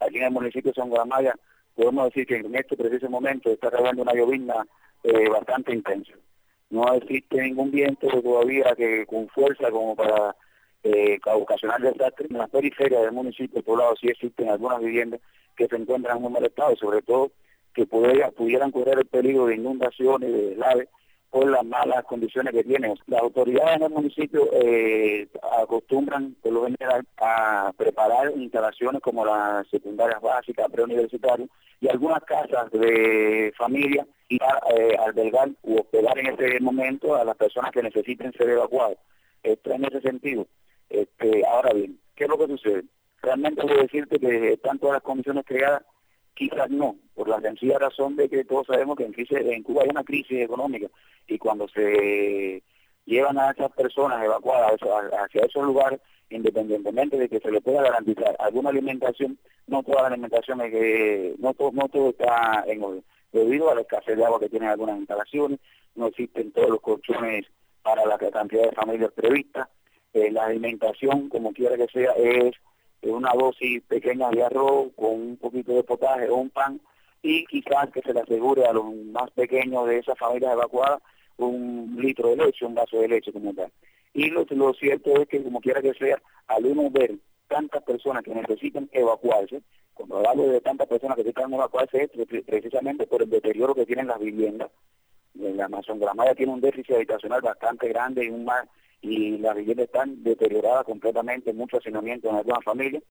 aquí en el municipio de Son Guaramaya podemos decir que en este preciso momento está cayendo una llovizna bastante intensa. No existe ningún viento todavía que con fuerza como para ocasionar desastres. En las periferias del municipio poblado sí existen algunas viviendas que se encuentran en un mal estado, sobre todo que pudieran correr el peligro de inundaciones, de deslaves, por las malas condiciones que tienen. Las autoridades en el municipio acostumbran, por lo general, a preparar instalaciones como las secundarias básicas, preuniversitarias, y algunas casas de familia y albergar u hospedar en ese momento a las personas que necesiten ser evacuadas. Esto en ese sentido. Ahora bien, ¿qué es lo que sucede? Realmente debo decirte que están todas las condiciones creadas. Quizás no, por la sencilla razón de que todos sabemos que en Cuba hay una crisis económica y cuando se llevan a esas personas evacuadas hacia esos lugares, independientemente de que se les pueda garantizar alguna alimentación, no toda la alimentación es que, no todo está en orden. Debido a la escasez de agua que tienen algunas instalaciones, no existen todos los colchones para la cantidad de familias previstas, la alimentación, como quiera que sea, es una dosis pequeña de arroz con un poquito de potaje o un pan, y quizás que se le asegure a los más pequeños de esas familias evacuadas un litro de leche, un vaso de leche como tal. Y lo cierto es que, como quiera que sea, al uno ver tantas personas que necesitan evacuarse, cuando hablo de tantas personas que necesitan evacuarse es precisamente por el deterioro que tienen las viviendas. La Son Guaramaya tiene un déficit habitacional bastante grande y las viviendas están deterioradas completamente, mucho hacinamiento en algunas familias,